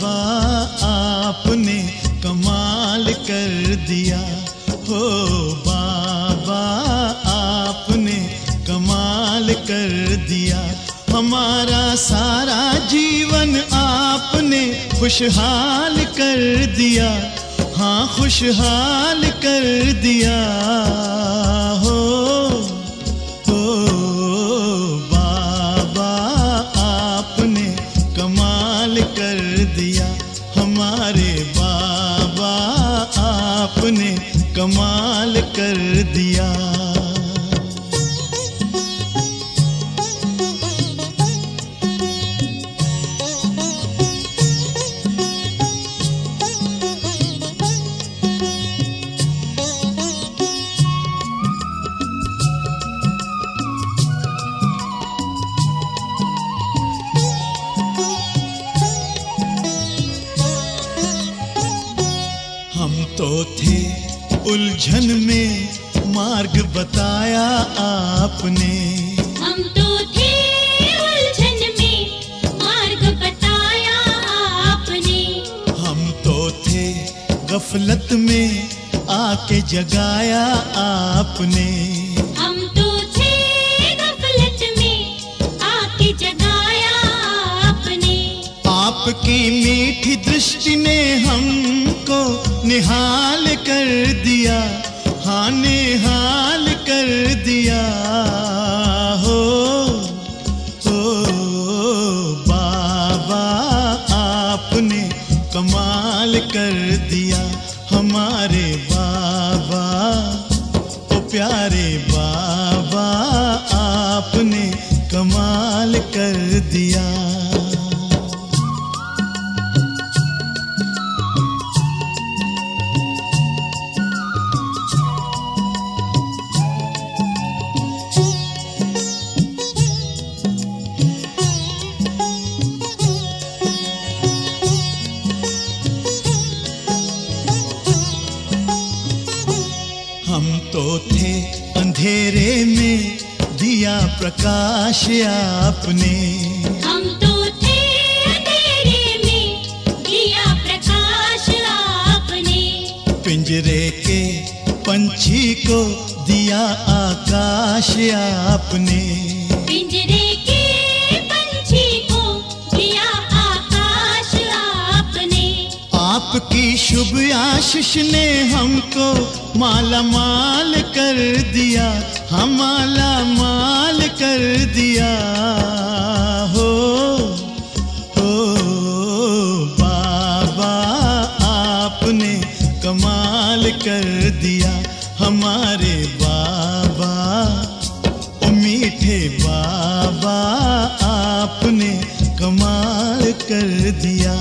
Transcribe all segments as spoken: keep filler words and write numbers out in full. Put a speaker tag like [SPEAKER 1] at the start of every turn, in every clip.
[SPEAKER 1] बाबा आपने कमाल कर दिया, हो बाबा आपने कमाल कर दिया। हमारा सारा जीवन आपने खुशहाल कर दिया, हाँ खुशहाल कर दिया। हो हो बाबा आपने कमाल कर दिया, हमारे बाबा आपने कमाल कर दिया। हम तो थे उलझन में मार्ग बताया आपने,
[SPEAKER 2] हम तो थे उलझन में मार्ग बताया आपने।
[SPEAKER 1] हम तो थे गफलत में आके जगाया आपने,
[SPEAKER 2] हम तो थे गफलत में आके जगाया आपने।
[SPEAKER 1] आपकी मीठी दृष्टि ने हमको निहाल कर दिया, हाँ निहाल कर दिया। हो हो बाबा आपने कमाल कर दिया, हमारे बाबा ओ प्यारे बाबा आपने कमाल कर दिया। हम तो थे अंधेरे में दिया प्रकाश आपने,
[SPEAKER 2] हम तो थे अंधेरे में दिया प्रकाश आपने।
[SPEAKER 1] पिंजरे के पंछी को दिया आकाश आपने,
[SPEAKER 2] पिंजरे के पंछी को दिया आकाश आपने।
[SPEAKER 1] आपकी शुभ आशीष ने हमको माला माल कर दिया, हम माला माल कर दिया। हो हो बाबा आपने कमाल कर दिया, हमारे बाबा ओ मीठे बाबा आपने कमाल कर दिया।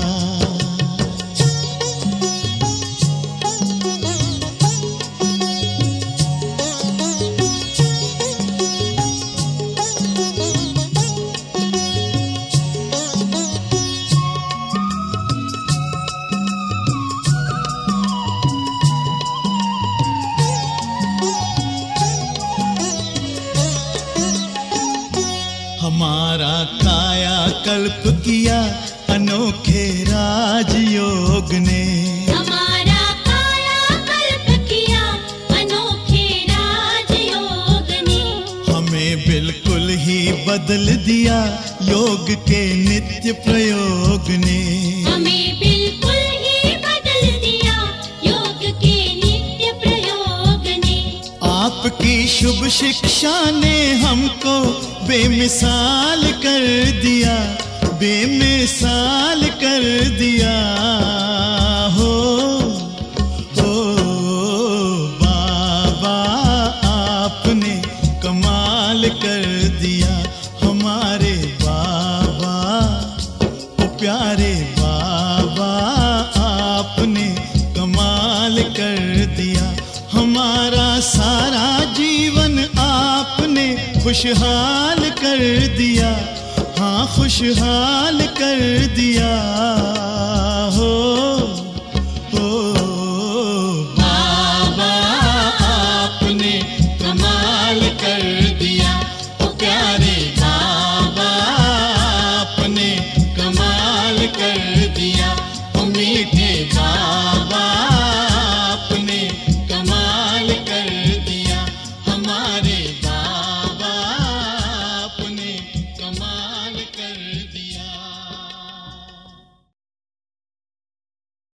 [SPEAKER 1] हमारा काया कल्प किया अनोखे राजयोग ने,
[SPEAKER 2] हमारा काया कल्प किया अनोखे राजयोग ने।
[SPEAKER 1] हमें बिल्कुल ही बदल दिया योग के नित्य प्रयोग ने,
[SPEAKER 2] हमें बिल्कुल ही बदल दिया योग के नित्य प्रयोग ने।
[SPEAKER 1] आपकी शुभ शिक्षा ने हमको बेमिसाल कर दिया, बेमिसाल कर दिया। हो हो बाबा आपने कमाल कर दिया, हमारे बाबा ओ प्यारे बाबा आपने कमाल कर दिया। हमारा सारा जीवन आपने खुशहाल कर दिया, हाँ खुशहाल कर दिया।